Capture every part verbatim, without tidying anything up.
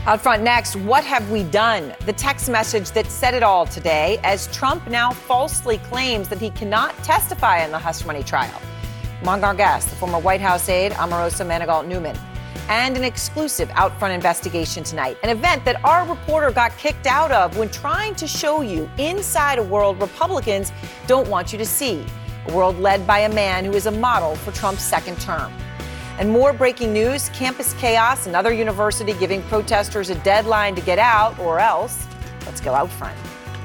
Out front next, what have we done? The text message that said it all today, as Trump now falsely claims that he cannot testify in the hush money trial. Among our guests, the former White House aide, Omarosa Manigault-Newman, and an exclusive out front investigation tonight, an event that our reporter got kicked out of when trying to show you inside a world Republicans don't want you to see, a world led by a man who is a model for Trump's second term. And more breaking news, campus chaos, another university giving protesters a deadline to get out or else. Let's go out front.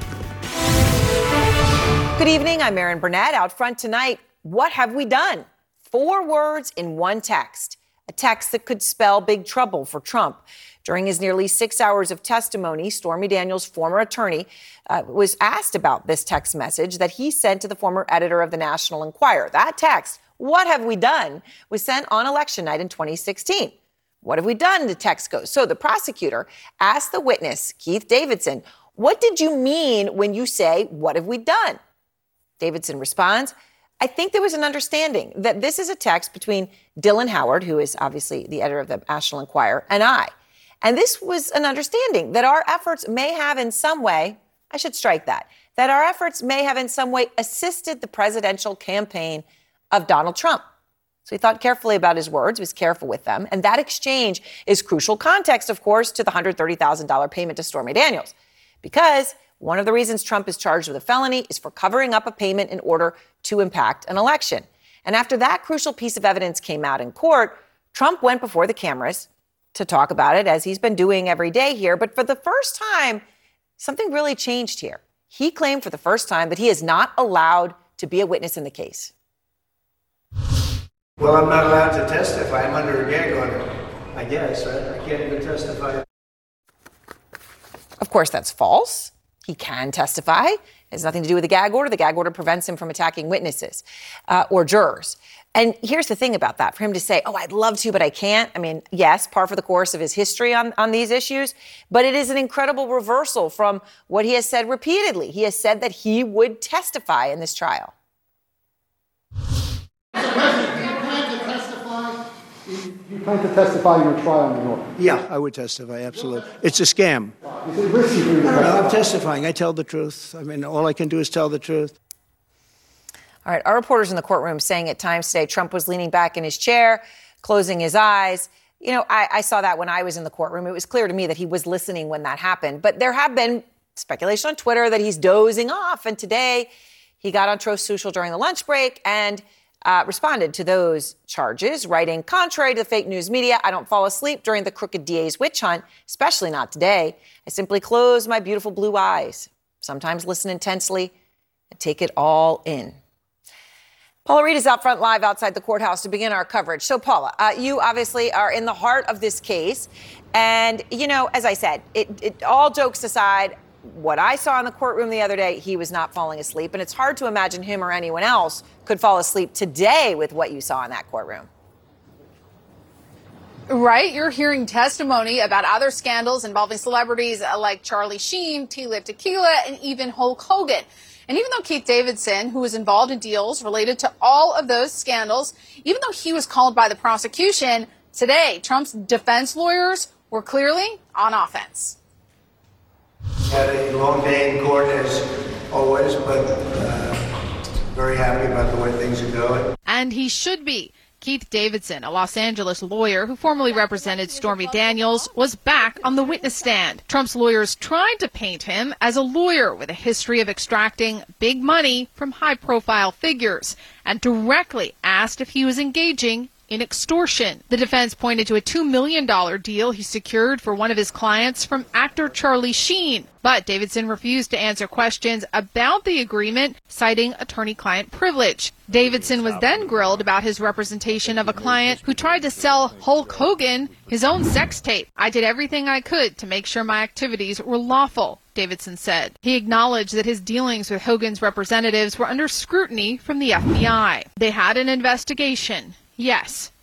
Good evening, I'm Erin Burnett. Out front tonight, what have we done? Four words in one text, a text that could spell big trouble for Trump. During his nearly six hours of testimony, Stormy Daniels' former attorney uh, was asked about this text message that he sent to the former editor of the National Enquirer. That text, what have we done, was sent on election night in twenty sixteen. What have we done? The text goes. So the prosecutor asked the witness, Keith Davidson, what did you mean when you say, what have we done? Davidson responds, I think there was an understanding that this is a text between Dylan Howard, who is obviously the editor of the National Enquirer, and I. And this was an understanding that our efforts may have in some way, I should strike that, that our efforts may have in some way assisted the presidential campaign of Donald Trump. So he thought carefully about his words, was careful with them. And that exchange is crucial context, of course, to the one hundred thirty thousand dollars payment to Stormy Daniels. Because one of the reasons Trump is charged with a felony is for covering up a payment in order to impact an election. And after that crucial piece of evidence came out in court, Trump went before the cameras to talk about it, as he's been doing every day here. But for the first time, something really changed here. He claimed for the first time that he is not allowed to be a witness in the case. Well, I'm not allowed to testify. I'm under a gag order, I guess, right? I can't even testify. Of course, that's false. He can testify. It has nothing to do with the gag order. The gag order prevents him from attacking witnesses uh, or jurors. And here's the thing about that. For him to say, oh, I'd love to, but I can't. I mean, yes, par for the course of his history on, on these issues. But it is an incredible reversal from what he has said repeatedly. He has said that he would testify in this trial. You plan to testify in your trial in New York? Yeah, I would testify, absolutely. It's a scam. Is it risky for you to No, no, testify? I'm testifying. I tell the truth. I mean, all I can do is tell the truth. All right, our reporters in the courtroom saying at times today Trump was leaning back in his chair, closing his eyes. You know, I, I saw that when I was in the courtroom. It was clear to me that he was listening when that happened. But there have been speculation on Twitter that he's dozing off. And today he got on Truth Social during the lunch break and Uh, responded to those charges, writing, contrary to the fake news media, I don't fall asleep during the crooked D A's witch hunt, especially not today. I simply close my beautiful blue eyes, sometimes listen intensely and take it all in. Paula Reed is out front live outside the courthouse to begin our coverage. So, Paula, uh, you obviously are in the heart of this case. And, you know, as I said, it, it all jokes aside, what I saw in the courtroom the other day, he was not falling asleep. And it's hard to imagine him or anyone else could fall asleep today with what you saw in that courtroom. Right. You're hearing testimony about other scandals involving celebrities like Charlie Sheen, T-Lip Tequila, and even Hulk Hogan. And even though Keith Davidson, who was involved in deals related to all of those scandals, even though he was called by the prosecution, today Trump's defense lawyers were clearly on offense. Had a long day in court as always, but uh, very happy about the way things are going. And he should be. Keith Davidson, a Los Angeles lawyer who formerly represented Stormy Daniels, was back on the witness stand. Trump's lawyers tried to paint him as a lawyer with a history of extracting big money from high-profile figures and directly asked if he was engaging in extortion. The defense pointed to a two million dollars deal he secured for one of his clients from actor Charlie Sheen. But Davidson refused to answer questions about the agreement, citing attorney-client privilege. Davidson was then grilled about his representation of a client who tried to sell Hulk Hogan his own sex tape. I did everything I could to make sure my activities were lawful, Davidson said. He acknowledged that his dealings with Hogan's representatives were under scrutiny from the F B I. They had an investigation. Yes,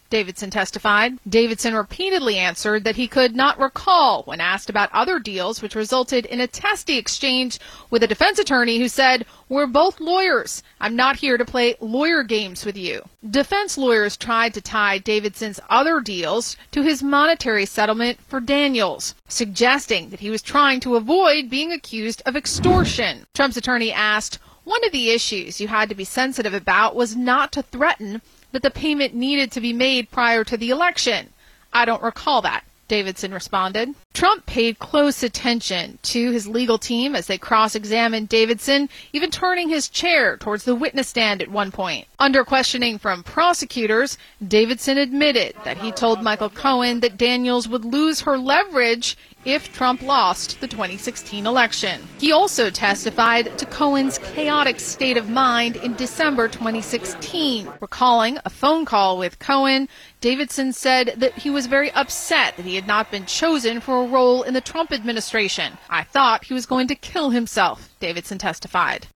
Davidson testified. Davidson repeatedly answered that he could not recall when asked about other deals, which resulted in a testy exchange with a defense attorney who said, "We're both lawyers. I'm not here to play lawyer games with you." Defense lawyers tried to tie Davidson's other deals to his monetary settlement for Daniels, suggesting that he was trying to avoid being accused of extortion. Trump's attorney asked, "One of the issues you had to be sensitive about was not to threaten that the payment needed to be made prior to the election." "I don't recall that," Davidson responded. Trump paid close attention to his legal team as they cross-examined Davidson, even turning his chair towards the witness stand at one point. Under questioning from prosecutors, Davidson admitted that he told Michael Cohen that Daniels would lose her leverage if Trump lost the twenty sixteen election. He also testified to Cohen's chaotic state of mind in December twenty sixteen. Recalling a phone call with Cohen, Davidson said that he was very upset that he had not been chosen for a role in the Trump administration. "I thought he was going to kill himself," Davidson testified.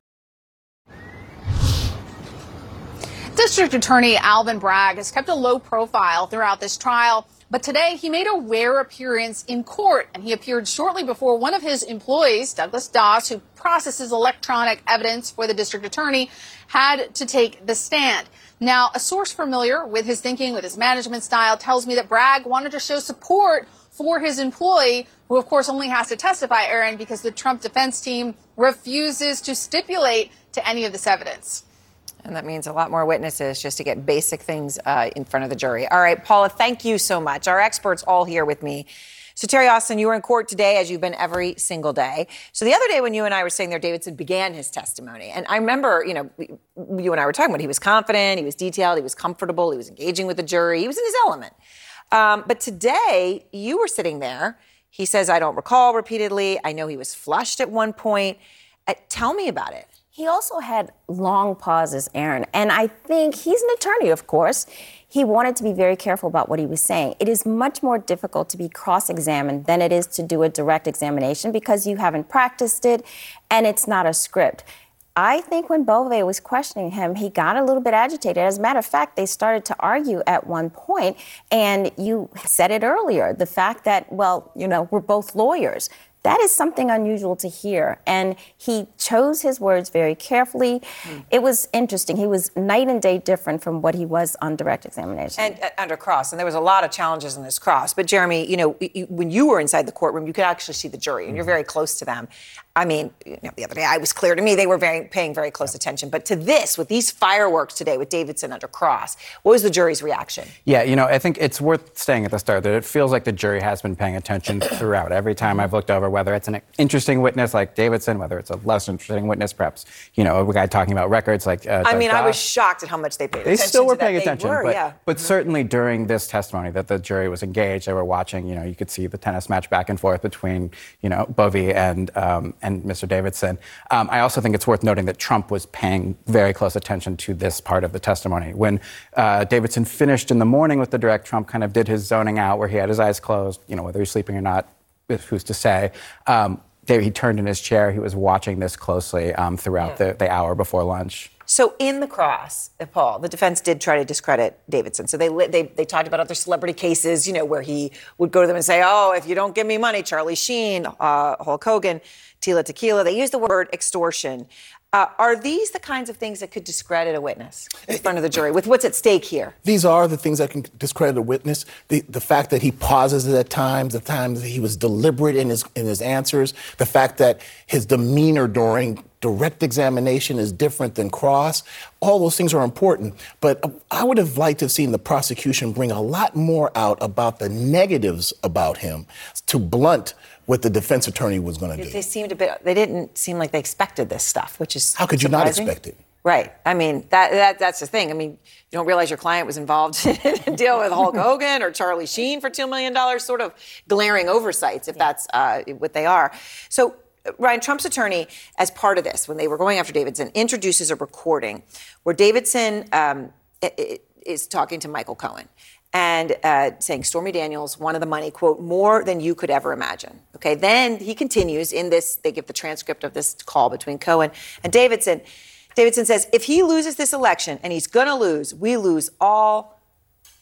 District Attorney Alvin Bragg has kept a low profile throughout this trial, but today he made a rare appearance in court, and he appeared shortly before one of his employees, Douglas Doss, who processes electronic evidence for the district attorney, had to take the stand. Now, a source familiar with his thinking, with his management style, tells me that Bragg wanted to show support for his employee, who of course only has to testify, Aaron, because the Trump defense team refuses to stipulate to any of this evidence. And that means a lot more witnesses just to get basic things uh, in front of the jury. All right, Paula, thank you so much. Our experts all here with me. So, Terry Austin, you were in court today, as you've been every single day. So the other day when you and I were sitting there, Davidson began his testimony. And I remember, you know, you and I were talking about he was confident, he was detailed, he was comfortable, he was engaging with the jury, he was in his element. Um, but today, you were sitting there. He says, "I don't recall," repeatedly. I know he was flushed at one point. Uh, tell me about it. He also had long pauses, Aaron, and I think he's an attorney, of course. He wanted to be very careful about what he was saying. It is much more difficult to be cross-examined than it is to do a direct examination because you haven't practiced it and it's not a script. I think when Bove was questioning him, he got a little bit agitated. As a matter of fact, they started to argue at one point, and you said it earlier, the fact that, well, you know, we're both lawyers. That is something unusual to hear. And he chose his words very carefully. Mm. It was interesting. He was night and day different from what he was on direct examination. And uh, under cross. And there was a lot of challenges in this cross. But, Jeremy, you know, you, when you were inside the courtroom, you could actually see the jury, and you're very close to them. I mean, you know, the other day, it was clear to me they were very, paying very close attention. But to this, with these fireworks today with Davidson under cross, what was the jury's reaction? Yeah, you know, I think it's worth saying at the start that it feels like the jury has been paying attention throughout. Every time I've looked over, whether it's an interesting witness like Davidson, whether it's a less interesting witness, perhaps, you know, a guy talking about records like uh, I mean, Doug I was Doss. shocked at how much they paid They attention still were to that. paying They attention, were, but, yeah. but certainly during this testimony that the jury was engaged, they were watching, you know, you could see the tennis match back and forth between, you know, Bove and, um, and Mister Davidson. Um, I also think it's worth noting that Trump was paying very close attention to this part of the testimony. When uh, Davidson finished in the morning with the direct, Trump kind of did his zoning out where he had his eyes closed, you know, whether he's sleeping or not, who's to say. Um, he turned in his chair. He was watching this closely um, throughout yeah. the, the hour before lunch. So in the cross, Paul, the defense did try to discredit Davidson. So they, they they talked about other celebrity cases, you know, where he would go to them and say, "Oh, if you don't give me money, Charlie Sheen, uh, Hulk Hogan, Tila Tequila." They used the word extortion. Uh, are these the kinds of things that could discredit a witness in front of the jury with what's at stake here? These are the things that can discredit a witness. The the fact that he pauses at times, the times that he was deliberate in his in his answers, the fact that his demeanor during direct examination is different than cross. All those things are important. But I would have liked to have seen the prosecution bring a lot more out about the negatives about him to blunt what the defense attorney was going to do. They seemed a bit, they didn't seem like they expected this stuff, which is How could you surprising. not expect it? Right. I mean, that, that that's the thing. I mean, you don't realize your client was involved in a deal with Hulk Hogan or Charlie Sheen for two million dollars, sort of glaring oversights, if that's uh, what they are. So, Ryan, Trump's attorney, as part of this, when they were going after Davidson, introduces a recording where Davidson um, is talking to Michael Cohen and uh, saying Stormy Daniels wanted the money, quote, more than you could ever imagine. Okay, then he continues in this, they give the transcript of this call between Cohen and Davidson. Davidson says, if he loses this election, and he's going to lose, we lose all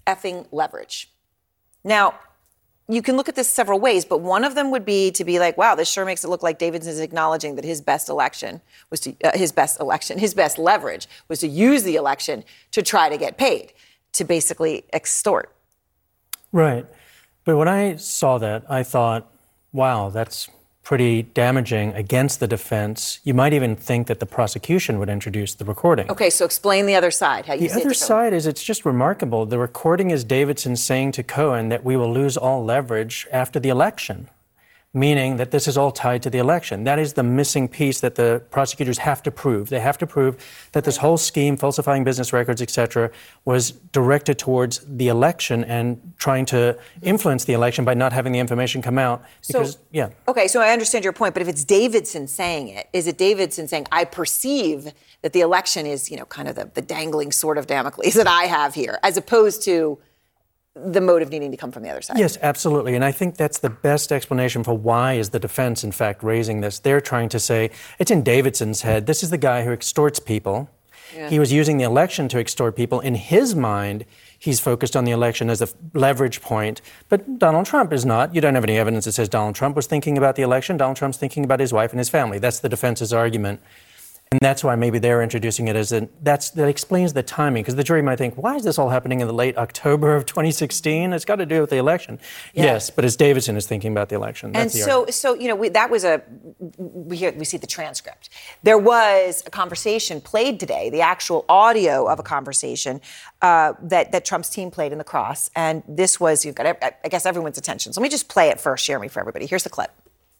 effing leverage. Now, you can look at this several ways, but one of them would be to be like, wow, this sure makes it look like Davidson is acknowledging that his best election was to, uh, his best election, his best leverage was to use the election to try to get paid, to basically extort. Right. But when I saw that, I thought, wow, that's pretty damaging against the defense. You might even think that the prosecution would introduce the recording. Okay, so explain the other side. How you the other side is it's just remarkable. The recording is Davidson saying to Cohen that we will lose all leverage after the election, meaning that this is all tied to the election. That is the missing piece that the prosecutors have to prove. They have to prove that this whole scheme, falsifying business records, et cetera, was directed towards the election and trying to influence the election by not having the information come out. Because, so, yeah. Okay, so I understand your point, but if it's Davidson saying it, is it Davidson saying, I perceive that the election is, you know, kind of the, the dangling sword of Damocles that I have here, as opposed to the motive needing to come from the other side? Yes, absolutely. And I think that's the best explanation for why is the defense, in fact, raising this. They're trying to say, it's in Davidson's head. This is the guy who extorts people. Yeah. He was using the election to extort people. In his mind, he's focused on the election as a leverage point. But Donald Trump is not. You don't have any evidence that says Donald Trump was thinking about the election. Donald Trump's thinking about his wife and his family. That's the defense's argument. And that's why maybe they're introducing it as a, that's, that explains the timing, because the jury might think, why is this all happening in the late October of twenty sixteen? It's got to do with the election. Yeah. Yes, but it's Davidson is thinking about the election. That's and the so, argument. so you know, we, that was a, we hear, we see the transcript. There was a conversation played today, the actual audio of a conversation uh, that, that Trump's team played in the Cross. And this was, you've got, I guess, everyone's attention. So let me just play it first, Jeremy, for everybody. Here's the clip.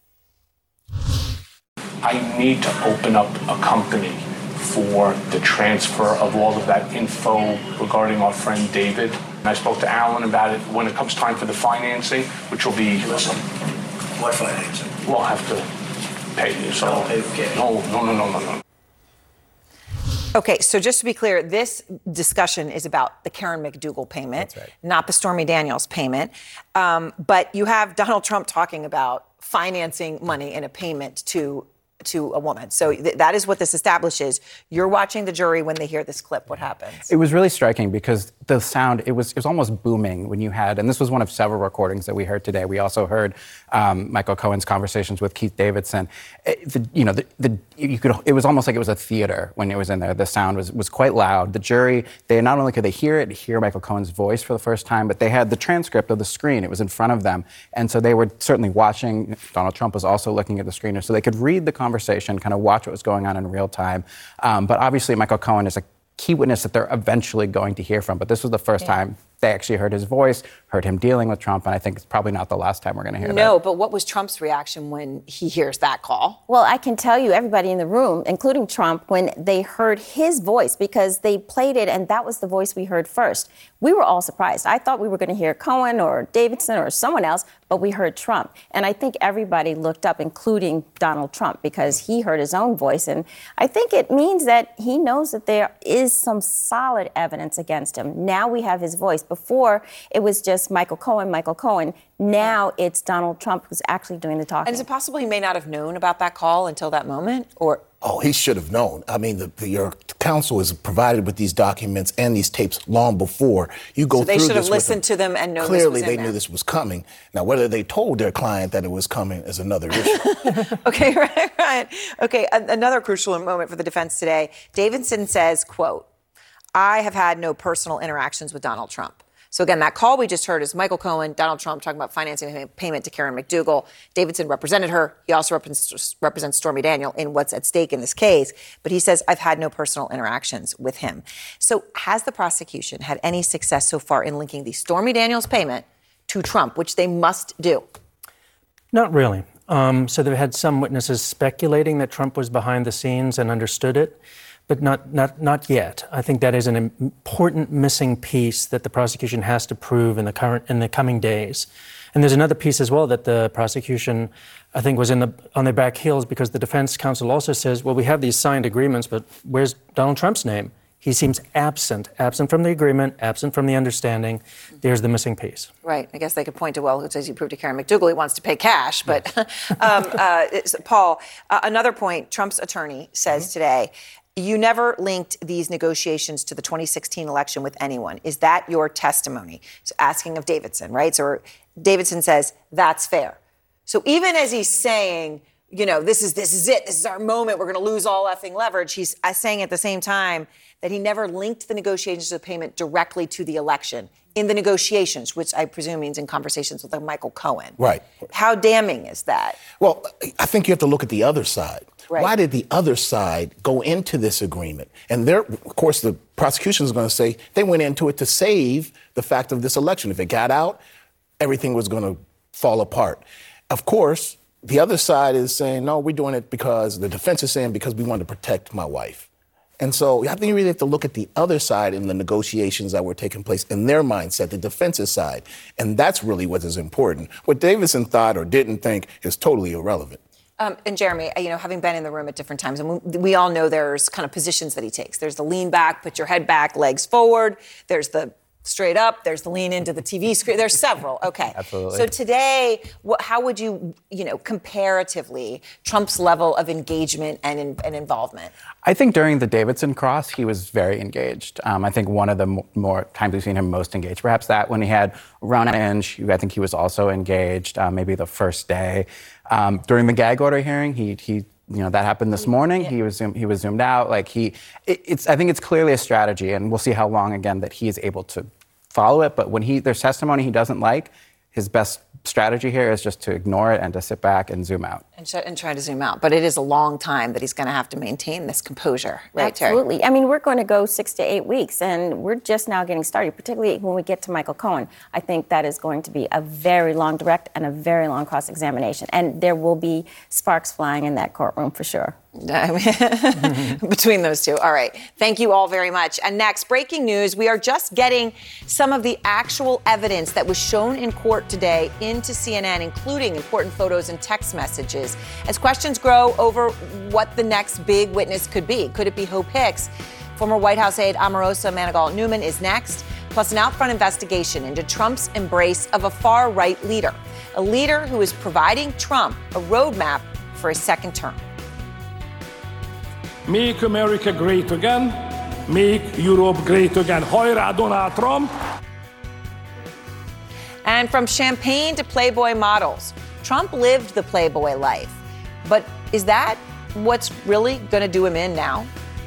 I need to open up a company for the transfer of all of that info regarding our friend David. And I spoke to Alan about it when it comes time for the financing, which will be... Listen, what financing? We'll have to pay you. So, I'll pay for it. no, no, no, no, no, no. Okay, so just to be clear, this discussion is about the Karen McDougal payment, right. not the Stormy Daniels payment. Um, but you have Donald Trump talking about financing money in a payment to to a woman. So th- that is what this establishes. You're watching the jury when they hear this clip. What happens? It was really striking because the sound, it was it was almost booming when you had, and this was one of several recordings that we heard today. We also heard um, Michael Cohen's conversations with Keith Davidson. It, the, you know, the, the, you could. It was almost like it was a theater when it was in there. The sound was was quite loud. The jury, they not only could they hear it, hear Michael Cohen's voice for the first time, but they had the transcript of the screen. It was in front of them, and so they were certainly watching. Donald Trump was also looking at the screen, so they could read the conversation, kind of watch what was going on in real time. Um, but obviously, Michael Cohen is a key witness that they're eventually going to hear from. But this was the first yeah. time they actually heard his voice, heard him dealing with Trump, and I think it's probably not the last time we're going to hear no, that. No, but what was Trump's reaction when he hears that call? Well, I can tell you, everybody in the room, including Trump, when they heard his voice, because they played it and that was the voice we heard first, we were all surprised. I thought we were going to hear Cohen or Davidson or someone else, but we heard Trump. And I think everybody looked up, including Donald Trump, because he heard his own voice. And I think it means that he knows that there is some solid evidence against him. Now we have his voice. Before, it was just Michael Cohen, Michael Cohen. Now it's Donald Trump who's actually doing the talking. And is it possible he may not have known about that call until that moment? Or Oh, he should have known. I mean, the, the, your counsel is provided with these documents and these tapes long before you go so they through should this have listened to them and known Clearly, this was they in knew there. this was coming. Now, whether they told their client that it was coming is another issue. Okay, right, right. Okay, a- another crucial moment for the defense today. Davidson says, quote, I have had no personal interactions with Donald Trump. So again, that call we just heard is Michael Cohen, Donald Trump talking about financing a payment to Karen McDougal. Davidson represented her. He also represents, represents Stormy Daniels in what's at stake in this case. But he says, I've had no personal interactions with him. So has the prosecution had any success so far in linking the Stormy Daniels payment to Trump, which they must do? Not really. Um, so they've had some witnesses speculating that Trump was behind the scenes and understood it. But not, not, not yet. I think that is an important missing piece that the prosecution has to prove in the current, in the coming days. And there's another piece as well that the prosecution, I think, was in the, on their back heels because the defense counsel also says, well, we have these signed agreements, but where's Donald Trump's name? He seems absent, absent from the agreement, absent from the understanding. There's the missing piece. Right. I guess they could point to, well, as you proved to Karen McDougal, he wants to pay cash. But, yes. um, uh, Paul, uh, another point, Trump's attorney says mm-hmm. today, You never linked these negotiations to the twenty sixteen election with anyone. Is that your testimony? So asking of Davidson, right? So Davidson says, that's fair. So even as he's saying, you know, this is this is it, this is our moment, we're going to lose all effing leverage, he's saying at the same time that he never linked the negotiations of the payment directly to the election in the negotiations, which I presume means in conversations with like Michael Cohen. Right. How damning is that? Well, I think you have to look at the other side. Right. Why did the other side go into this agreement? And there, of course, the prosecution is going to say they went into it to save the fact of this election. If it got out, everything was going to fall apart. Of course, the other side is saying, no, we're doing it because the defense is saying because we want to protect my wife. And so I think you really have to look at the other side in the negotiations that were taking place in their mindset, the defense's side. And that's really what is important. What Davidson thought or didn't think is totally irrelevant. Um, and Jeremy, you know, having been in the room at different times, and we, we all know there's kind of positions that he takes. There's the lean back, put your head back, legs forward. There's the straight up. There's the lean into the T V screen. There's several. Okay. Absolutely. So today, what, how would you, you know, comparatively, Trump's level of engagement and, in, and involvement? I think during the Davidson cross, he was very engaged. Um, I think one of the m- more times we've seen him most engaged, perhaps that when he had Ronna Inch, I think he was also engaged, uh, maybe the first day. Um, during the gag order hearing, he, he, you know, that happened this morning. Yeah. He was zoom, he was zoomed out. Like he, it, it's. I think it's clearly a strategy, and we'll see how long again that he is able to follow it. But when he there's testimony he doesn't like, his best strategy here is just to ignore it and to sit back and zoom out. And, sh- and try to zoom out. But it is a long time that he's going to have to maintain this composure. Right, Absolutely. Terry? I mean, we're going to go six to eight weeks, and we're just now getting started, particularly when we get to Michael Cohen. I think that is going to be a very long direct and a very long cross-examination. And there will be sparks flying in that courtroom for sure. I mean, between those two. All right. Thank you all very much. And next, breaking news. We are just getting some of the actual evidence that was shown in court today into C N N, including important photos and text messages. As questions grow over what the next big witness could be. Could it be Hope Hicks? Former White House aide Omarosa Manigault-Newman is next. Plus, an out-front investigation into Trump's embrace of a far-right leader. A leader who is providing Trump a roadmap for his second term. Make America great again. Make Europe great again. Hojrá, Donald Trump. And from champagne to Playboy models, Trump lived the Playboy life. But is that what's really going to do him in now?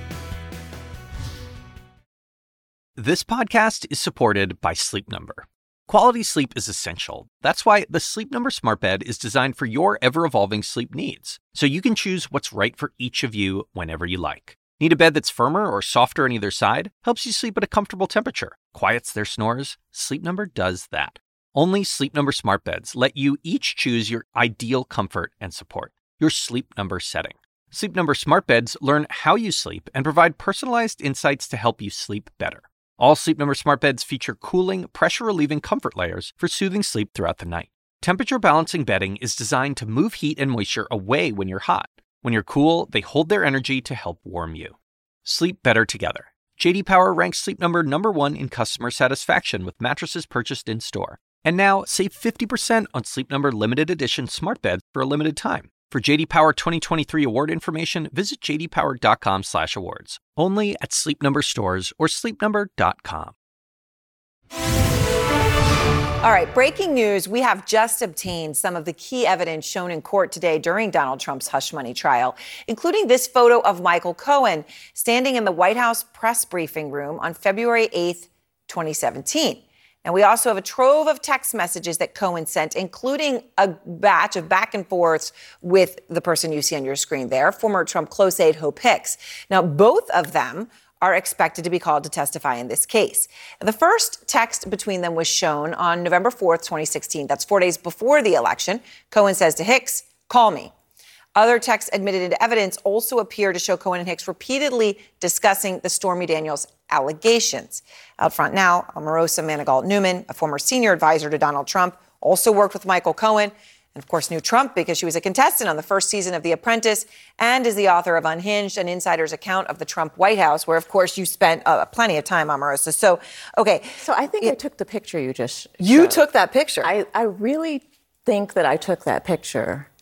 This podcast is supported by Sleep Number. Quality sleep is essential. That's why the Sleep Number Smart Bed is designed for your ever-evolving sleep needs, so you can choose what's right for each of you whenever you like. Need a bed that's firmer or softer on either side? Helps you sleep at a comfortable temperature. Quiets their snores? Sleep Number does that. Only Sleep Number Smart Beds let you each choose your ideal comfort and support, your Sleep Number setting. Sleep Number Smart Beds learn how you sleep and provide personalized insights to help you sleep better. All Sleep Number Smart Beds feature cooling, pressure-relieving comfort layers for soothing sleep throughout the night. Temperature-balancing bedding is designed to move heat and moisture away when you're hot. When you're cool, they hold their energy to help warm you. Sleep better together. J D Power ranks Sleep Number number one in customer satisfaction with mattresses purchased in-store. And now, save fifty percent on Sleep Number limited edition smart beds for a limited time. For J D Power twenty twenty-three award information, visit j d power dot com slash awards. Only at Sleep Number stores or sleep number dot com. All right, breaking news. We have just obtained some of the key evidence shown in court today during Donald Trump's hush money trial, including this photo of Michael Cohen standing in the White House press briefing room on February eighth, twenty seventeen. And we also have a trove of text messages that Cohen sent, including a batch of back and forths with the person you see on your screen there, former Trump close aide Hope Hicks. Now, both of them are expected to be called to testify in this case. The first text between them was shown on November fourth, twenty sixteen. That's four days before the election. Cohen says to Hicks, "Call me." Other texts admitted into evidence also appear to show Cohen and Hicks repeatedly discussing the Stormy Daniels allegations. Out front now, Omarosa Manigault-Newman, a former senior advisor to Donald Trump, also worked with Michael Cohen, and of course knew Trump because she was a contestant on the first season of The Apprentice and is the author of Unhinged, an insider's account of the Trump White House, where, of course, you spent uh, plenty of time, Omarosa. So, okay. So I think it, I took the picture you just You showed. took that picture? I, I really think that I took that picture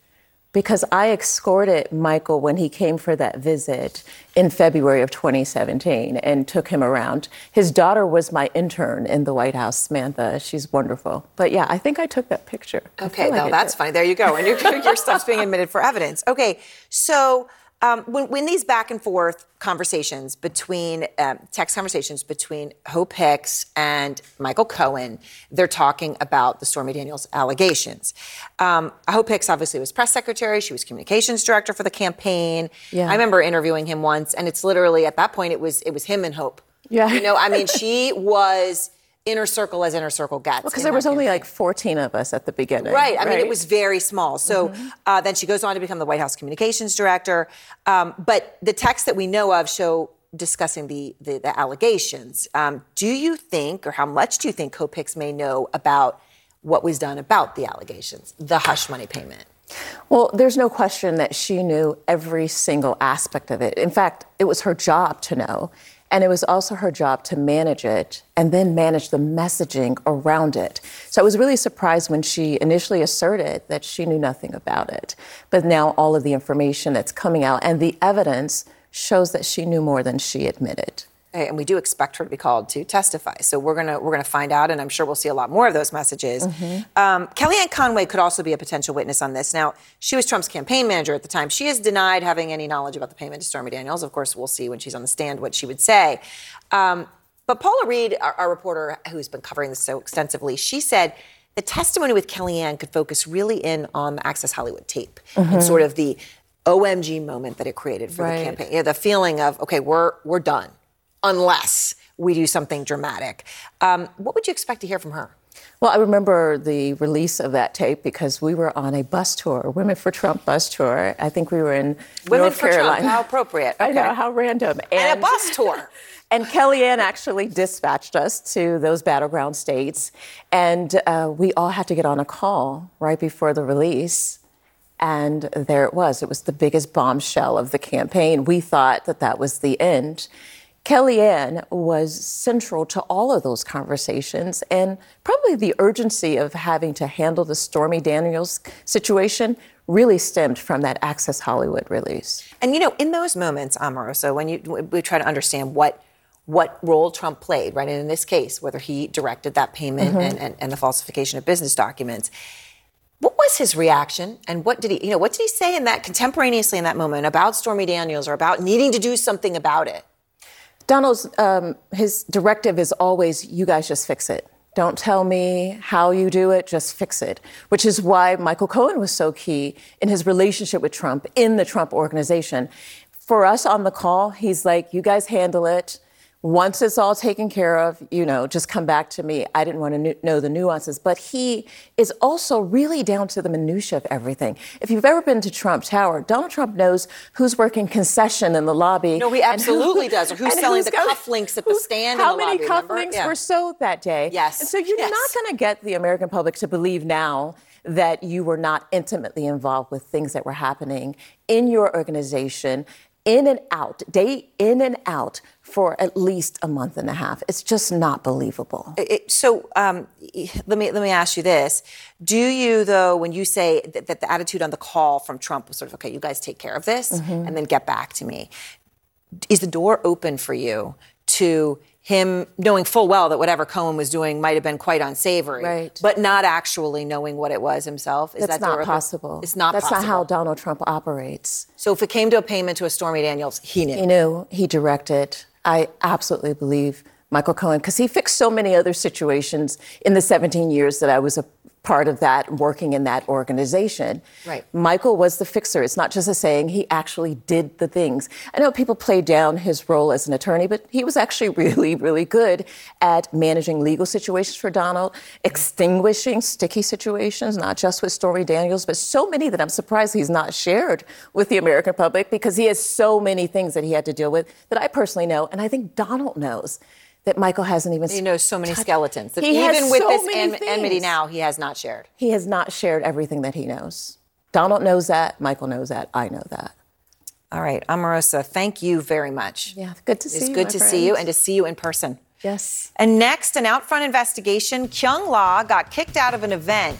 Because I escorted Michael when he came for that visit in February of twenty seventeen and took him around. His daughter was my intern in the White House, Samantha. She's wonderful. But yeah, I think I took that picture. Okay, well, like that's funny. There you go. And your, your stuff's being admitted for evidence. Okay, so um, when, when these back and forth conversations between, um, text conversations between Hope Hicks and Michael Cohen, they're talking about the Stormy Daniels allegations. Um, Hope Hicks obviously was press secretary. She was communications director for the campaign. Yeah. I remember interviewing him once, and it's literally, at that point, it was it was him and Hope. Yeah. You know, I mean, she was inner circle as inner circle gets. Because there was only like fourteen of us at the beginning. Right. I right? mean, it was very small. So mm-hmm. uh, then she goes on to become the White House communications director. Um, but the texts that we know of show discussing the, the, the allegations. Um, do you think, or how much do you think Hope Hicks may know about what was done about the allegations, the hush money payment? Well, there's no question that she knew every single aspect of it. In fact, it was her job to know. And it was also her job to manage it and then manage the messaging around it. So I was really surprised when she initially asserted that she knew nothing about it. But now all of the information that's coming out and the evidence shows that she knew more than she admitted. And we do expect her to be called to testify. So we're gonna we're gonna find out, and I'm sure we'll see a lot more of those messages. Mm-hmm. Um, Kellyanne Conway could also be a potential witness on this. Now, she was Trump's campaign manager at the time. She has denied having any knowledge about the payment to Stormy Daniels. Of course, we'll see when she's on the stand what she would say. Um, but Paula Reed, our, our reporter who's been covering this so extensively, she said the testimony with Kellyanne could focus really in on the Access Hollywood tape mm-hmm. and sort of the O M G moment that it created for right. the campaign. You know, the feeling of, okay, we're we're done. Unless we do something dramatic. Um, what would you expect to hear from her? Well, I remember the release of that tape because we were on a bus tour, Women for Trump bus tour. I think we were in Women North for Carolina. Trump, how appropriate. Okay. I know, how random. And, and a bus tour. And Kellyanne actually dispatched us to those battleground states. And uh, we all had to get on a call right before the release. And there it was. It was the biggest bombshell of the campaign. We thought that that was the end. Kellyanne was central to all of those conversations, and probably the urgency of having to handle the Stormy Daniels situation really stemmed from that Access Hollywood release. And, you know, in those moments, Omarosa, when you we try to understand what what role Trump played, right, and in this case, whether he directed that payment mm-hmm. and, and, and the falsification of business documents, what was his reaction, and what did he, you know, what did he say in that contemporaneously in that moment about Stormy Daniels or about needing to do something about it? Donald's, um, his directive is always, you guys just fix it. Don't tell me how you do it, just fix it. Which is why Michael Cohen was so key in his relationship with Trump in the Trump organization. For us on the call, he's like, you guys handle it. Once it's all taken care of, you know, just come back to me. I didn't want to know the nuances. But he is also really down to the minutia of everything. If you've ever been to Trump Tower, Donald Trump knows who's working concession in the lobby. No, he absolutely who, does. Or who's selling who's the cufflinks at the stand in the lobby, How many cufflinks yeah. were sold that day? Yes. And so you're yes. not going to get the American public to believe now that you were not intimately involved with things that were happening in your organization, in and out, day in and out, for at least a month and a half. It's just not believable. It, so um, let me let me ask you this. Do you, though, when you say that, that the attitude on the call from Trump was sort of, okay, you guys take care of this mm-hmm. and then get back to me, is the door open for you to him knowing full well that whatever Cohen was doing might have been quite unsavory, right. but not actually knowing what it was himself? Is That's that not possible. It's not That's possible. That's not how Donald Trump operates. So if it came to a payment to a Stormy Daniels, he knew. He knew. He directed. I absolutely believe Michael Cohen, because he fixed so many other situations in the seventeen years that I was a part of that, working in that organization. Right. Michael was the fixer. It's not just a saying. He actually did the things. I know people play down his role as an attorney, but he was actually really, really good at managing legal situations for Donald, extinguishing sticky situations, not just with Stormy Daniels, but so many that I'm surprised he's not shared with the American public, because he has so many things that he had to deal with that I personally know, and I think Donald knows. That Michael hasn't even... He knows so many touched. skeletons. That he even with so this en- enmity now, he has not shared. He has not shared everything that he knows. Donald knows that. Michael knows that. I know that. All right. Omarosa, thank you very much. Yeah, good to see it's you, It's good my to friend. see you and to see you in person. Yes. And next, an out-front investigation. Kyung La got kicked out of an event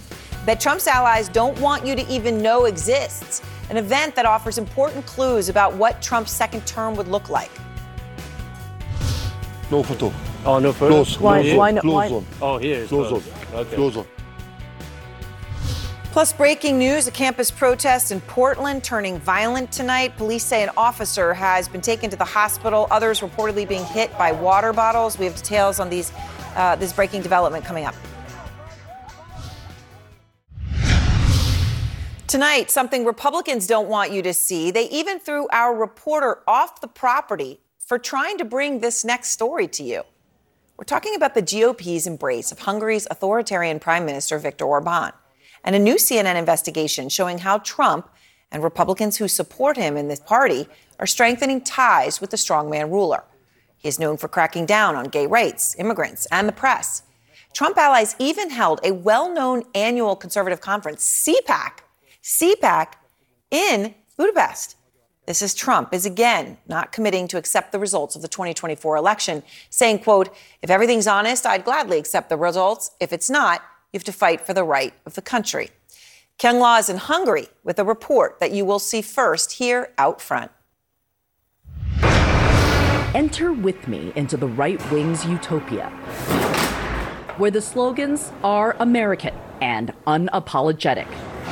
that Trump's allies don't want you to even know exists, an event that offers important clues about what Trump's second term would look like. No photo. Oh, no photo? Close. Why, Close why zone. not? Close Why? zone. Oh, here. Close zone. Okay. Close zone. Plus, breaking news, a campus protest in Portland turning violent tonight. Police say an officer has been taken to the hospital. Others reportedly being hit by water bottles. We have details on these, uh, this breaking development coming up. Tonight, something Republicans don't want you to see. They even threw our reporter off the property for trying to bring this next story to you. We're talking about the G O P's embrace of Hungary's authoritarian Prime Minister Viktor Orban, and a new C N N investigation showing how Trump and Republicans who support him in this party are strengthening ties with the strongman ruler. He is known for cracking down on gay rights, immigrants, and the press. Trump allies even held a well-known annual conservative conference, CPAC, CPAC, in Budapest. This is Trump is again not committing to accept the results of the twenty twenty-four election, saying, quote, if everything's honest, I'd gladly accept the results. If it's not, you have to fight for the right of the country. Ken Law is in Hungary with a report that you will see first here out front. Enter with me into the right wing's utopia, where the slogans are American and unapologetic.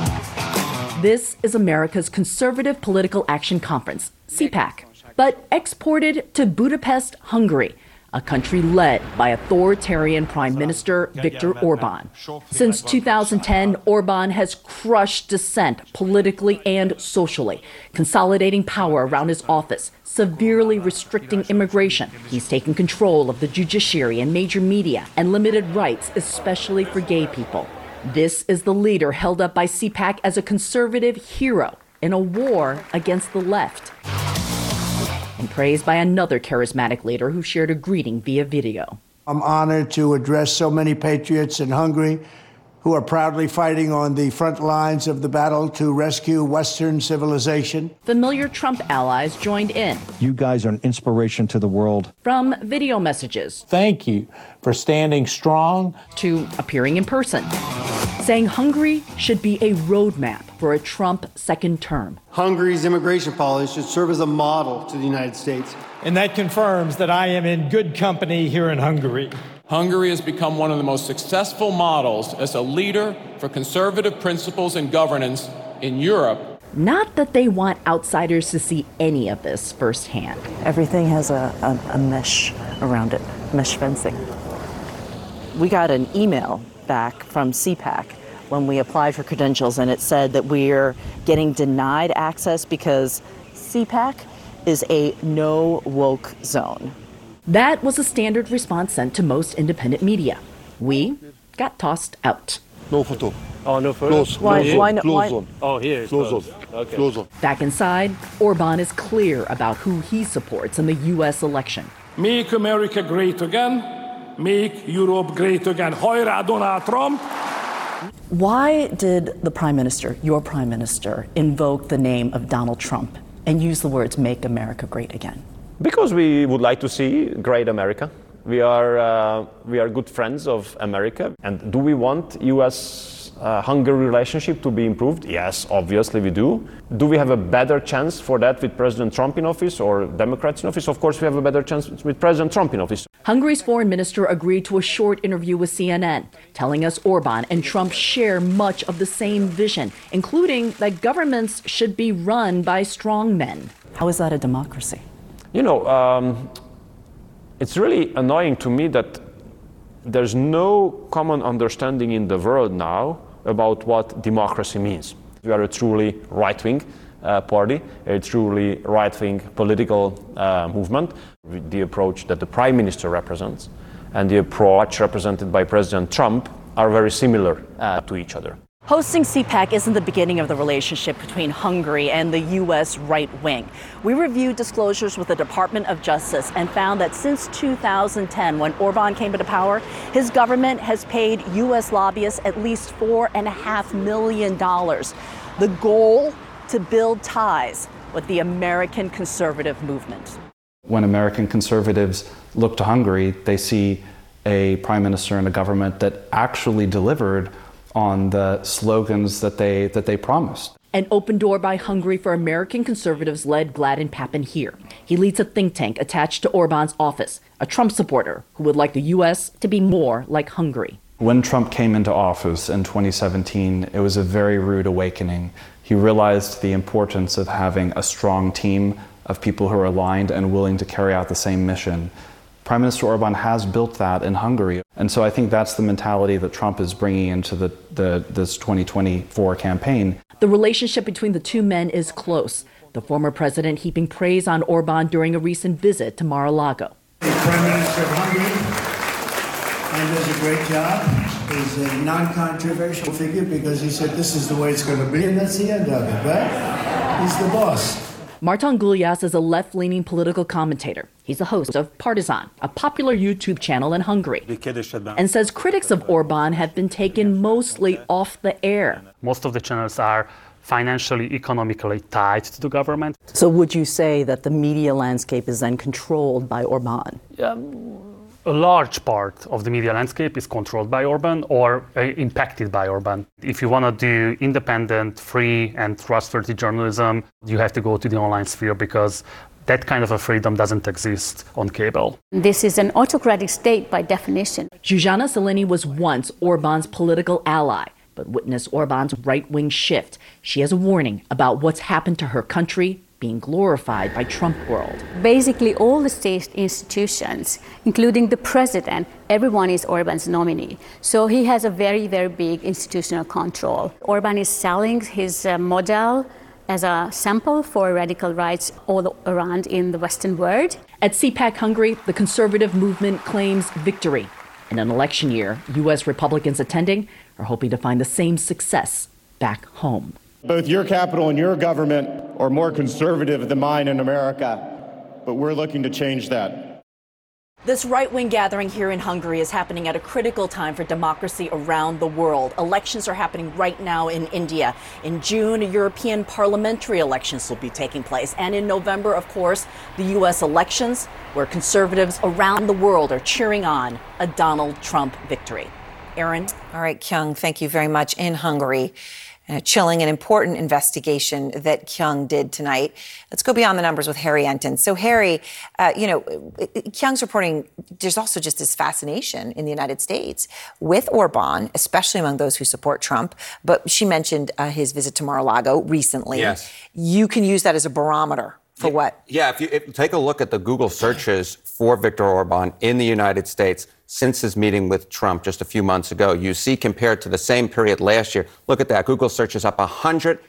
This is America's Conservative Political Action Conference, CPAC, but exported to Budapest, Hungary, a country led by authoritarian Prime Minister Viktor Orban. Since two thousand ten, Orban has crushed dissent politically and socially, consolidating power around his office, severely restricting immigration. He's taken control of the judiciary and major media and limited rights, especially for gay people. This is the leader held up by CPAC as a conservative hero in a war against the left, and praised by another charismatic leader who shared a greeting via video. I'm honored to address so many patriots in Hungary who are proudly fighting on the front lines of the battle to rescue Western civilization. Familiar Trump allies joined in. You guys are an inspiration to the world. From video messages. Thank you for standing strong. To appearing in person, saying Hungary should be a roadmap for a Trump second term. Hungary's immigration policy should serve as a model to the United States. And that confirms that I am in good company here in Hungary. Hungary has become one of the most successful models as a leader for conservative principles and governance in Europe. Not that they want outsiders to see any of this firsthand. Everything has a, a, a mesh around it, mesh fencing. We got an email back from CPAC when we applied for credentials, and it said that we're getting denied access because CPAC is a no woke zone. That was a standard response sent to most independent media. We got tossed out. No photo. Oh, no photo? Close. Why? Close Why zone. not? Close Why? zone. Oh, here. Close Close. zone. Okay. Close zone. Back inside, Orban is clear about who he supports in the U S election. Make America great again. Make Europe great again. Hajrá, Donald Trump! Why did the Prime Minister, your Prime Minister, invoke the name of Donald Trump and use the words "Make America Great Again"? Because we would like to see great America. We are uh, we are good friends of America. And do we want U S uh, Hungary relationship to be improved? Yes, obviously we do. Do we have a better chance for that with President Trump in office or Democrats in office? Of course we have a better chance with President Trump in office. Hungary's foreign minister agreed to a short interview with C N N, telling us Orban and Trump share much of the same vision, including that governments should be run by strong men. How is that a democracy? You know, um, it's really annoying to me that there's no common understanding in the world now about what democracy means. We are a truly right-wing uh, party, a truly right-wing political uh, movement. The approach that the Prime Minister represents and the approach represented by President Trump are very similar uh, to each other. Hosting CPAC isn't the beginning of the relationship between Hungary and the U S right wing. We reviewed disclosures with the Department of Justice and found that since two thousand ten, when Orban came into power, his government has paid U S lobbyists at least four and a half million dollars. The goal, to build ties with the American conservative movement. When American conservatives look to Hungary, they see a prime minister and a government that actually delivered on the slogans that they that they promised. An open door by Hungary for American conservatives led Gladden Pappen here. He leads a think tank attached to Orban's office, a Trump supporter who would like the U S to be more like Hungary. When Trump came into office in twenty seventeen, it was a very rude awakening. He realized the importance of having a strong team of people who are aligned and willing to carry out the same mission. Prime Minister Orban has built that in Hungary. And so I think that's the mentality that Trump is bringing into the, the, this twenty twenty-four campaign. The relationship between the two men is close, the former president heaping praise on Orban during a recent visit to Mar-a-Lago. The Prime Minister of Hungary and does a great job. He's a non-controversial figure because he said this is the way it's going to be, and that's the end of it, right? He's the boss. Martin Gulyas is a left-leaning political commentator. He's the host of Partizan, a popular YouTube channel in Hungary, and says critics of Orban have been taken mostly off the air. Most of the channels are financially, economically tied to the government. So would you say that the media landscape is then controlled by Orban? Um, a large part of the media landscape is controlled by Orban or uh, impacted by Orban. If you want to do independent, free and trustworthy journalism, you have to go to the online sphere because that kind of a freedom doesn't exist on cable. This is an autocratic state by definition. Zsuzsanna Szelényi was once Orban's political ally, but witnessed Orban's right-wing shift. She has a warning about what's happened to her country being glorified by Trump world. Basically, all the state institutions, including the president, everyone is Orban's nominee. So he has a very, very big institutional control. Orban is selling his uh, model as a sample for radical rights all around in the Western world. At C PAC Hungary, the conservative movement claims victory. In an election year, U S Republicans attending are hoping to find the same success back home. Both your capital and your government are more conservative than mine in America, but we're looking to change that. This right-wing gathering here in Hungary is happening at a critical time for democracy around the world. Elections are happening right now in India. In June, European parliamentary elections will be taking place. And in November, of course, the U S elections, where conservatives around the world are cheering on a Donald Trump victory. Erin? All right, Kyung, thank you very much. In Hungary, a chilling and important investigation that Kyung did tonight. Let's go beyond the numbers with Harry Enton. So, Harry, uh, you know, Kyung's reporting there's also just this fascination in the United States with Orban, especially among those who support Trump. But she mentioned uh, his visit to Mar-a-Lago recently. Yes. You can use that as a barometer for yeah, what? Yeah, if you if, take a look at the Google searches for Viktor Orban in the United States since his meeting with Trump just a few months ago, you see compared to the same period last year, look at that, Google searches up one hundred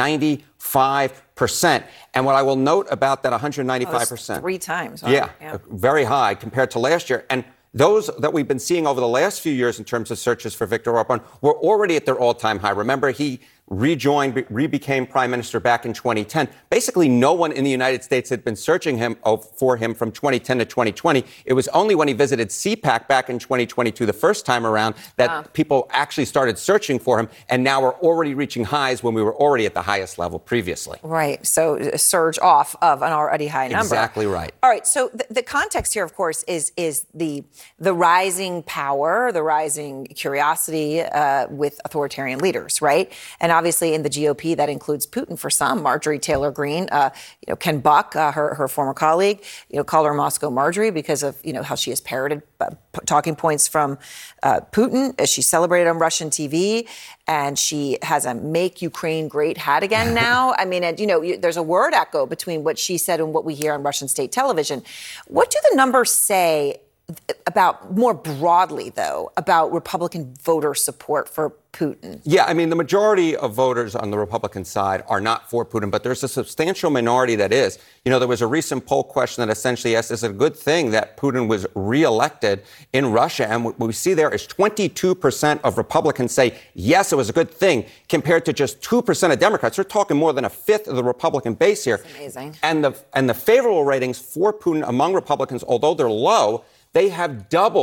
ninety-five percent. And what I will note about that one hundred ninety-five percent. Oh, three times. Wow. Yeah, yeah, very high compared to last year. And those that we've been seeing over the last few years in terms of searches for Viktor Orban were already at their all-time high. Remember, he rejoined, re-became prime minister back in twenty ten. Basically, no one in the United States had been searching him for him from twenty ten to twenty twenty. It was only when he visited C PAC back in twenty twenty-two, the first time around, that wow. people actually started searching for him. And now we're already reaching highs when we were already at the highest level previously. Right. So a surge off of an already high number. Exactly right. All right. So the, the context here, of course, is is the the rising power, the rising curiosity uh, with authoritarian leaders, right? And obviously in the G O P, that includes Putin for some. Marjorie Taylor Greene, uh, you know, Ken Buck, uh, her her former colleague, you know, called her Moscow Marjorie because of, you know, how she has parroted uh, p- talking points from uh, Putin as she celebrated on Russian T V, and she has a "Make Ukraine Great" hat again now. I mean, and you know, you, there's a word echo between what she said and what we hear on Russian state television. What do the numbers say about, more broadly, though, about Republican voter support for Putin? Yeah, I mean, the majority of voters on the Republican side are not for Putin, but there's a substantial minority that is. You know, there was a recent poll question that essentially asked, is it a good thing that Putin was reelected in Russia? And what we see there is twenty-two percent of Republicans say, yes, it was a good thing, compared to just two percent of Democrats. We're talking more than a fifth of the Republican base here. That's amazing. And the, and the favorable ratings for Putin among Republicans, although they're low, they have doubled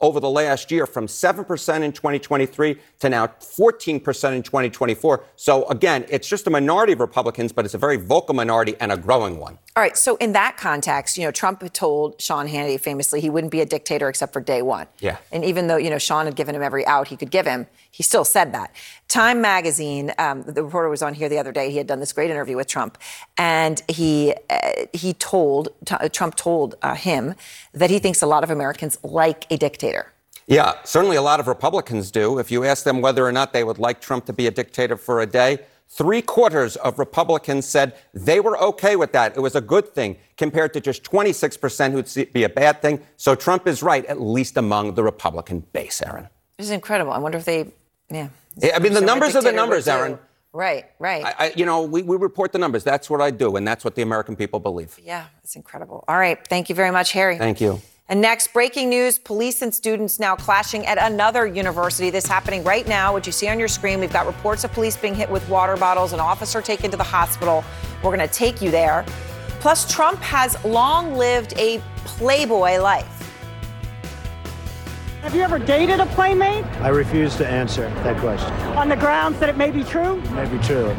over the last year from seven percent in twenty twenty-three to now fourteen percent in twenty twenty-four. So again, it's just a minority of Republicans, but it's a very vocal minority and a growing one. All right. So in that context, you know, Trump had told Sean Hannity famously he wouldn't be a dictator except for day one. Yeah. And even though, you know, Sean had given him every out he could give him, he still said that. Time magazine, um, the reporter was on here the other day. He had done this great interview with Trump. And he uh, he told, t- Trump told uh, him that he thinks a lot of Americans like a dictator. Yeah, certainly a lot of Republicans do. If you ask them whether or not they would like Trump to be a dictator for a day, three quarters of Republicans said they were okay with that. It was a good thing, compared to just twenty-six percent who'd see it be a bad thing. So Trump is right, at least among the Republican base, Aaron. This is incredible. I wonder if they, yeah. I mean, the numbers are the numbers, Aaron. Right, right. I, I, you know, we, we report the numbers. That's what I do, and that's what the American people believe. Yeah, it's incredible. All right. Thank you very much, Harry. Thank you. And next, breaking news, police and students now clashing at another university. This happening right now, what you see on your screen. We've got reports of police being hit with water bottles, an officer taken to the hospital. We're going to take you there. Plus, Trump has long lived a playboy life. Have you ever dated a playmate? I refuse to answer that question. On the grounds that it may be true? It may be true.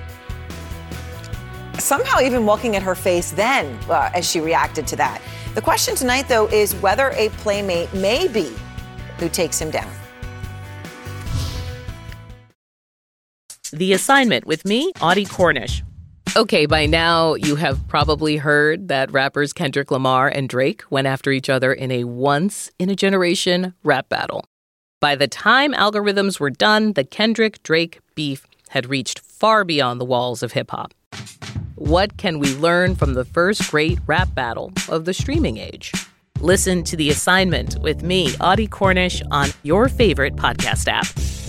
Somehow even looking at her face then uh, as she reacted to that. The question tonight, though, is whether a playmate may be who takes him down. The Assignment with me, Audie Cornish. Okay, by now you have probably heard that rappers Kendrick Lamar and Drake went after each other in a once-in-a-generation rap battle. By the time algorithms were done, the Kendrick-Drake beef had reached far beyond the walls of hip-hop. What can we learn from the first great rap battle of the streaming age? Listen to The Assignment with me, Audie Cornish, on your favorite podcast app.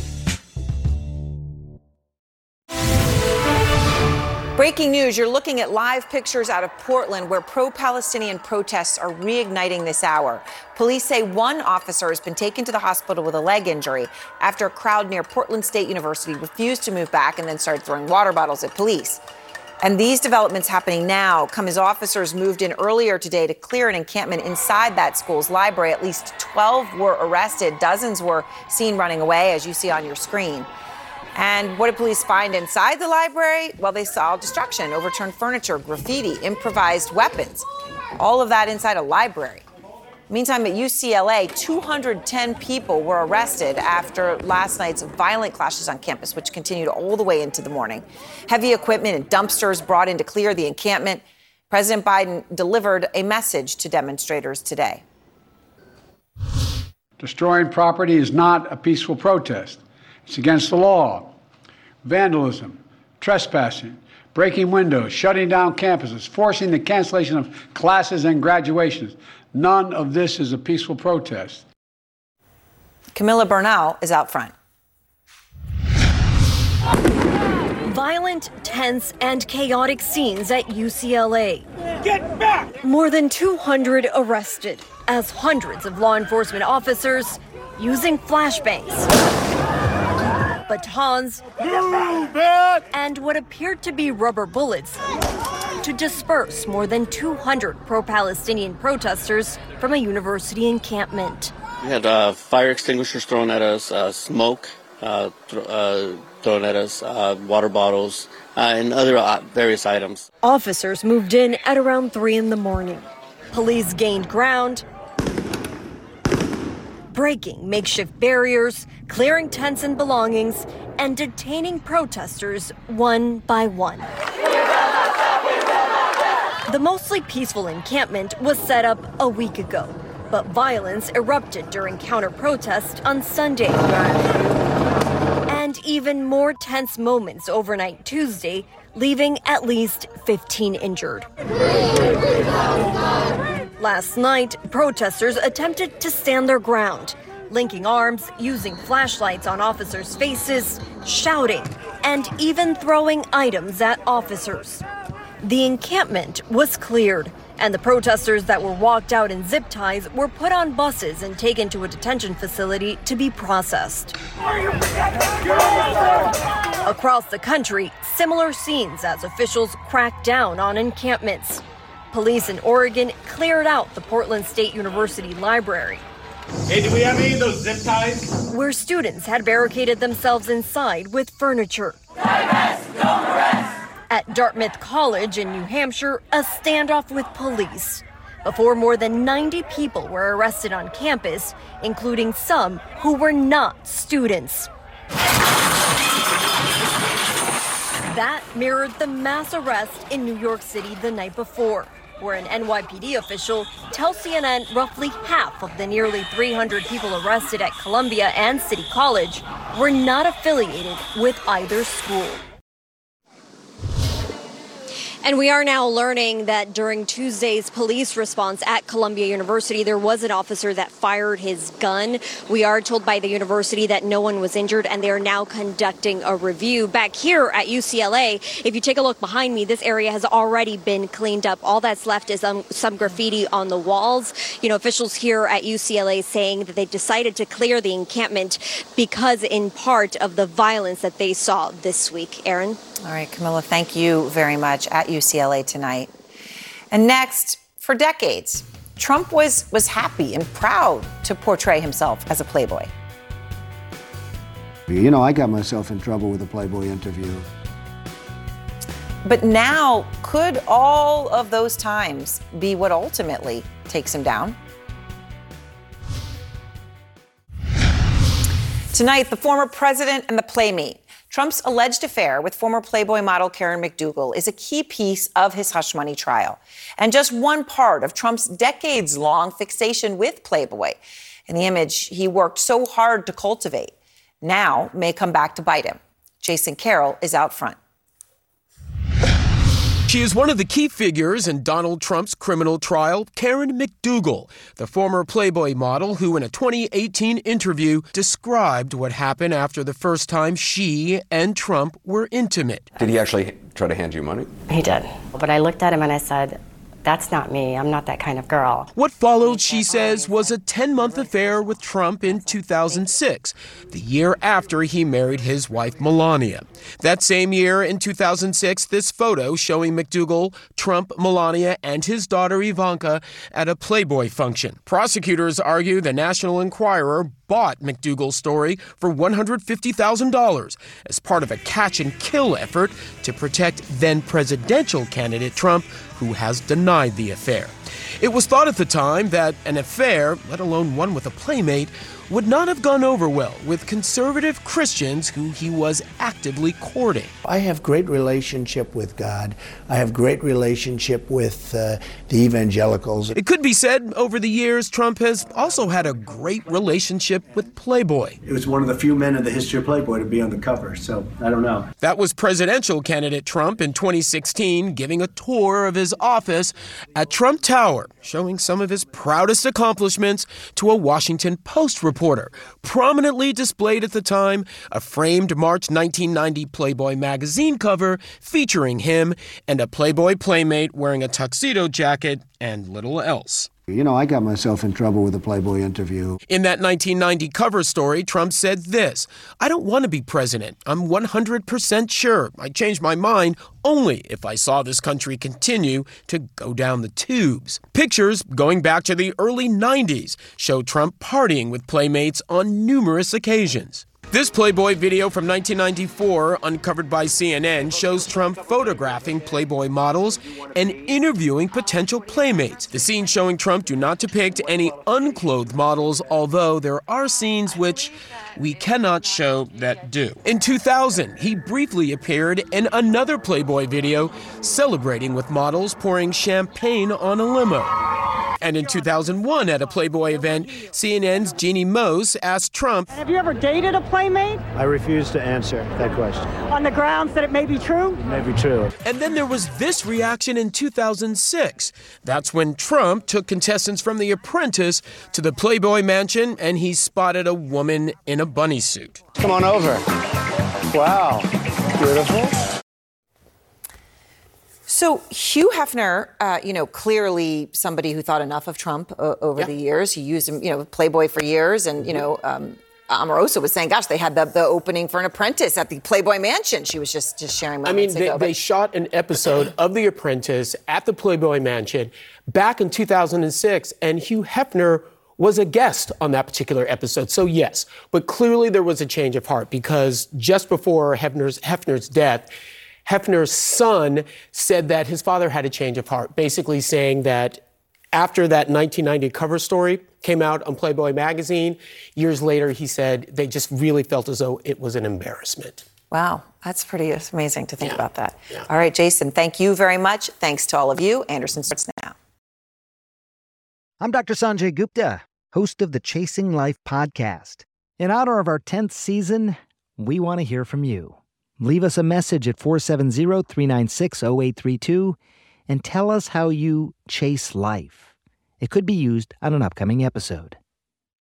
Breaking news, you're looking at live pictures out of Portland where pro-Palestinian protests are reigniting this hour. Police say one officer has been taken to the hospital with a leg injury after a crowd near Portland State University refused to move back and then started throwing water bottles at police. And these developments happening now come as officers moved in earlier today to clear an encampment inside that school's library. At least twelve were arrested. Dozens were seen running away, as you see on your screen. And what did police find inside the library? Well, they saw destruction, overturned furniture, graffiti, improvised weapons. All of that inside a library. Meantime, at U C L A, two hundred ten people were arrested after last night's violent clashes on campus, which continued all the way into the morning. Heavy equipment and dumpsters brought in to clear the encampment. President Biden delivered a message to demonstrators today. Destroying property is not a peaceful protest. It's against the law. Vandalism, trespassing, breaking windows, shutting down campuses, forcing the cancellation of classes and graduations. None of this is a peaceful protest. Camilla Bernal is out front. Violent, tense, and chaotic scenes at U C L A. Get back! More than two hundred arrested as hundreds of law enforcement officers using flashbangs, batons, and what appeared to be rubber bullets to disperse more than two hundred pro-Palestinian protesters from a university encampment. We had uh, fire extinguishers thrown at us, uh, smoke uh, th- uh, thrown at us, uh, water bottles, uh, and other uh, various items. Officers moved in at around three in the morning. Police gained ground, breaking makeshift barriers, clearing tents and belongings, and detaining protesters one by one. The mostly peaceful encampment was set up a week ago, but violence erupted during counter-protest on Sunday. And even more tense moments overnight Tuesday, leaving at least fifteen injured. Last night, protesters attempted to stand their ground, linking arms, using flashlights on officers' faces, shouting, and even throwing items at officers. The encampment was cleared, and the protesters that were walked out in zip ties were put on buses and taken to a detention facility to be processed. Across the country, similar scenes as officials cracked down on encampments. Police in Oregon cleared out the Portland State University library. Hey, do we have any of those zip ties? Where students had barricaded themselves inside with furniture. Divest, don't arrest. At Dartmouth College in New Hampshire, a standoff with police. Before more than ninety people were arrested on campus, including some who were not students. That mirrored the mass arrest in New York City the night before, where an N Y P D official tells C N N roughly half of the nearly three hundred people arrested at Columbia and City College were not affiliated with either school. And we are now learning that during Tuesday's police response at Columbia University, there was an officer that fired his gun. We are told by the university that no one was injured, and they are now conducting a review. Back here at U C L A, if you take a look behind me, this area has already been cleaned up. All that's left is um, some graffiti on the walls. You know, officials here at U C L A saying that they've decided to clear the encampment because in part of the violence that they saw this week. Aaron? All right, Camilla, thank you very much. At U C L A tonight. And next, for decades, Trump was, was happy and proud to portray himself as a playboy. You know, I got myself in trouble with a Playboy interview. But now, could all of those times be what ultimately takes him down? Tonight, the former president and the playmate. Trump's alleged affair with former Playboy model Karen McDougal is a key piece of his hush money trial, and just one part of Trump's decades-long fixation with Playboy and the image he worked so hard to cultivate now may come back to bite him. Jason Carroll is out front. She is one of the key figures in Donald Trump's criminal trial, Karen McDougal, the former Playboy model who in a twenty eighteen interview described what happened after the first time she and Trump were intimate. Did he actually try to hand you money? He did. But I looked at him and I said, that's not me. I'm not that kind of girl. What followed, she says, was a ten-month affair with Trump in two thousand six, the year after he married his wife, Melania. That same year, in two thousand six, this photo showing McDougal, Trump, Melania, and his daughter Ivanka at a Playboy function. Prosecutors argue the National Enquirer bought McDougal's story for one hundred fifty thousand dollars as part of a catch-and-kill effort to protect then-presidential candidate Trump, who has denied the affair. It was thought at the time that an affair, let alone one with a playmate, would not have gone over well with conservative Christians who he was actively courting. I have great relationship with God. I have great relationship with uh, the evangelicals. It could be said over the years, Trump has also had a great relationship with Playboy. It was one of the few men in the history of Playboy to be on the cover, so I don't know. That was presidential candidate Trump in twenty sixteen giving a tour of his office at Trump Tower, showing some of his proudest accomplishments to a Washington Post reporter. Reporter. Prominently displayed at the time, a framed March nineteen ninety Playboy magazine cover featuring him and a Playboy playmate wearing a tuxedo jacket and little else. You know, I got myself in trouble with a Playboy interview. In that nineteen ninety cover story, Trump said this: I don't want to be president. I'm one hundred percent sure. I'd change my mind only if I saw this country continue to go down the tubes. Pictures going back to the early nineties show Trump partying with playmates on numerous occasions. This Playboy video from nineteen ninety-four, uncovered by C N N, shows Trump photographing Playboy models and interviewing potential playmates. The scenes showing Trump do not depict any unclothed models, although there are scenes which we cannot show that do. In two thousand, he briefly appeared in another Playboy video celebrating with models pouring champagne on a limo. And in two thousand one, at a Playboy event, C N N's Jeannie Mose asked Trump, Have you ever dated a playmate? I refuse to answer that question. On the grounds that it may be true? It may be true. And then there was this reaction in two thousand six. That's when Trump took contestants from The Apprentice to the Playboy mansion, and he spotted a woman in a bunny suit. Come on over. Wow. Beautiful. So Hugh Hefner, uh, you know, clearly somebody who thought enough of Trump uh, over yeah. the years. He used him, you know, Playboy for years. And, you know, um, Omarosa was saying, gosh, they had the, the opening for an Apprentice at the Playboy Mansion. She was just, just sharing moments I mean, they, ago. they shot an episode of The Apprentice at the Playboy Mansion back in two thousand six. And Hugh Hefner was a guest on that particular episode. So yes, but clearly there was a change of heart because just before Hefner's, Hefner's death, Hefner's son said that his father had a change of heart, basically saying that after that nineteen ninety cover story came out on Playboy magazine, years later he said they just really felt as though it was an embarrassment. Wow, that's pretty amazing to think Yeah. about that. Yeah. All right, Jason, thank you very much. Thanks to all of you. Anderson starts now. I'm Doctor Sanjay Gupta, host of the Chasing Life podcast. In honor of our tenth season, we want to hear from you. Leave us a message at four seven zero, three nine six, zero eight three two and tell us how you chase life. It could be used on an upcoming episode.